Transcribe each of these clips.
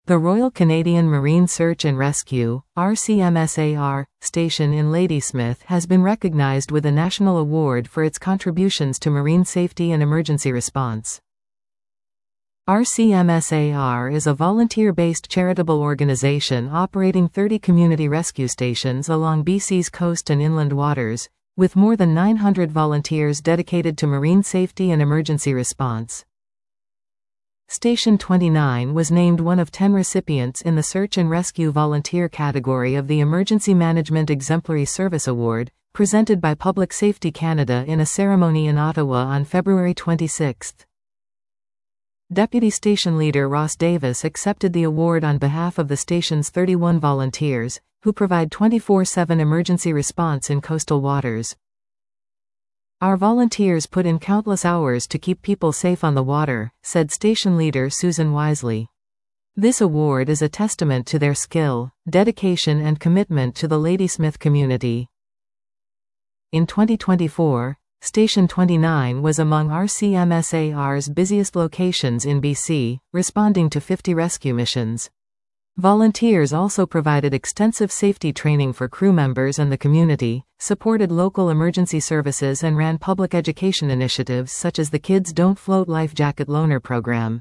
The Royal Canadian Marine Search and Rescue (RCMSAR) station in Ladysmith has been recognized with a national award for its contributions to marine safety and emergency response. RCMSAR is a volunteer-based charitable organization operating 30 community rescue stations along BC's coast and inland waters, with more than 900 volunteers dedicated to marine safety and emergency response. Station 29 was named one of 10 recipients in the Search and Rescue Volunteer category of the Emergency Management Exemplary Service Award, presented by Public Safety Canada in a ceremony in Ottawa on February 26. Deputy Station Leader Ross Davis accepted the award on behalf of the station's 31 volunteers, who provide 24/7 emergency response in coastal waters. "Our volunteers put in countless hours to keep people safe on the water," said station leader Susan Wisely. "This award is a testament to their skill, dedication and commitment to the Ladysmith community." In 2024, Station 29 was among RCMSAR's busiest locations in BC, responding to 50 rescue missions. Volunteers also provided extensive safety training for crew members and the community, supported local emergency services and ran public education initiatives such as the Kids Don't Float Life Jacket Loaner program.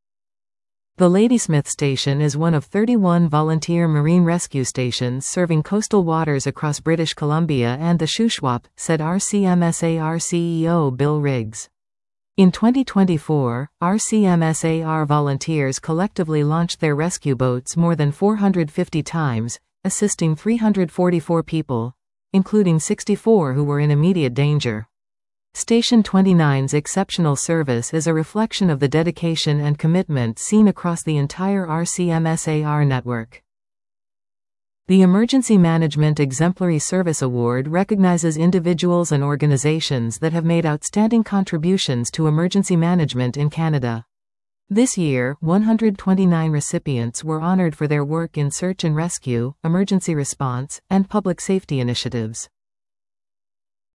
The Ladysmith Station is one of 31 volunteer marine rescue stations serving coastal waters across British Columbia and the Shuswap, said RCMSAR CEO Bill Riggs. In 2024, RCMSAR volunteers collectively launched their rescue boats more than 450 times, assisting 344 people, including 64 who were in immediate danger. Station 29's exceptional service is a reflection of the dedication and commitment seen across the entire RCMSAR network. The Emergency Management Exemplary Service Award recognizes individuals and organizations that have made outstanding contributions to emergency management in Canada. This year, 129 recipients were honored for their work in search and rescue, emergency response, and public safety initiatives.